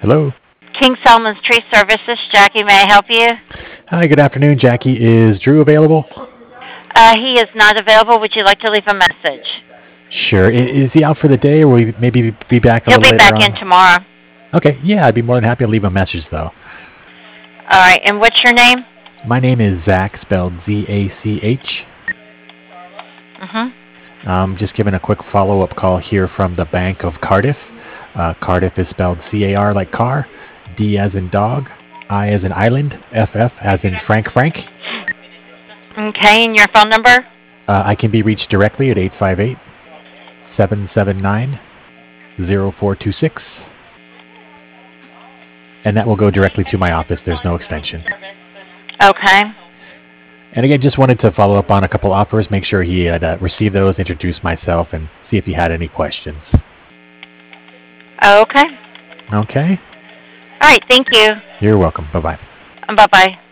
Hello. King Solomon's Tree Services, Jackie, may I help you? Hi, good afternoon, Jackie. Is Drew available? He is not available. Would you like to leave a message? Sure. Is he out for the day, or will he maybe be back a He'll little be later back on? in tomorrow. Okay, yeah, I'd be more than happy to leave a message, though. All right, and what's your name? My name is Zach, spelled Z-A-C-H. Just giving a quick follow-up call here from the Bank of Cardiff. Cardiff is spelled C-A-R like car, D as in dog, I as in island, F-F as in Frank. Okay, and your phone number? I can be reached directly at 858-779-0426. And that will go directly to my office. There's no extension. Okay. And again, just wanted to follow up on a couple offers, make sure he had received those, introduce myself, and see if he had any questions. Okay. Okay. All right, thank you. You're welcome. Bye-bye. Bye-bye.